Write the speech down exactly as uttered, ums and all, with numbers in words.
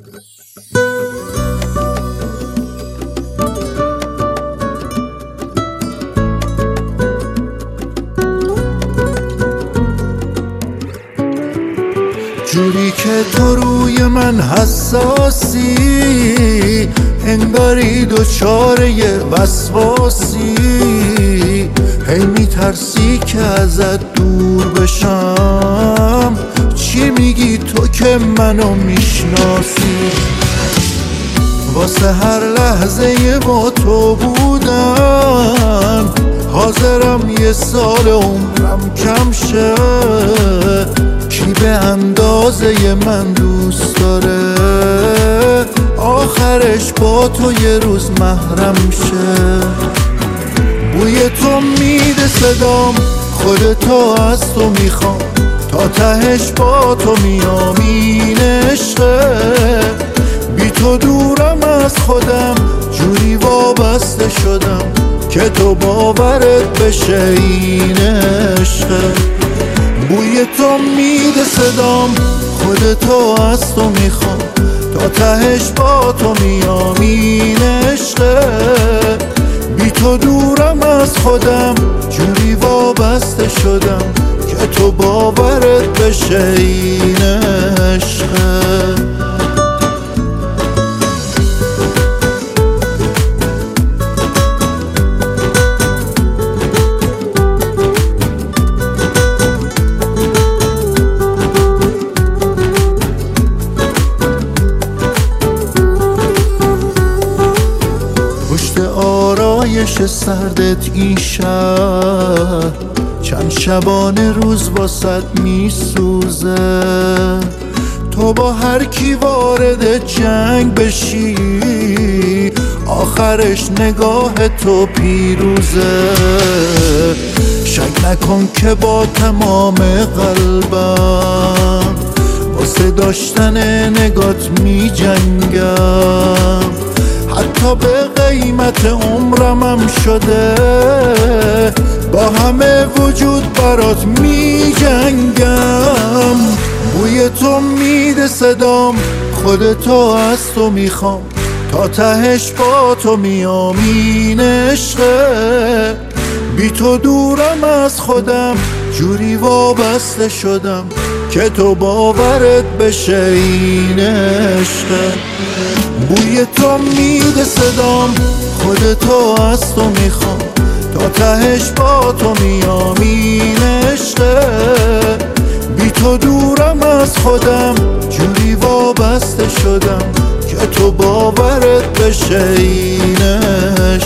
جوری که تو روی من حساسی، انگاری دوچاره وسواسی، هی میترسی که ازت دور بشم. چی میگی تو که منو میشناسی؟ واسه هر لحظه با تو بودن حاضرم یه سال عمرم کم شه. کی به اندازه من دوست داره آخرش با تو یه روز محرم شه؟ بوی تو میده صدام، خودتو از تو میخوام، تا تهش با تو میام این عشقه. بی تو دورم از خودم، جوری وابسته شدم که تو باورت بشه این عشقه. بوی تو میده صدام، خودتو از تو میخوام، تا تهش با تو میام این عشقه. بی تو دورم از خودم، جوری وابسته شدم که تو باورت بشه این عشقه. آرایش سردت این شهر چند شبانه روز واسط میسوزه. تو با هر کی وارد جنگ بشی آخرش نگاه تو پیروزه. شک نکن که با تمام قلبم واسه داشتن نگات می جنگم. حتی به قیمت عمرمم شده با همه وجود برات می جنگم. بوی تو میده صدام، خودتو از تو میخوام، تا تهش با تو میام این عشقه. بی تو دورم از خودم، جوری وابسته شدم که تو باورت بشه این عشقه. بوی تو میده صدام، خودتو از تو میخوام، تا تهش با تو میام این عشقه. بی تو دورم از خودم، جوری وابسته شدم که تو باورت بشه این عشقه.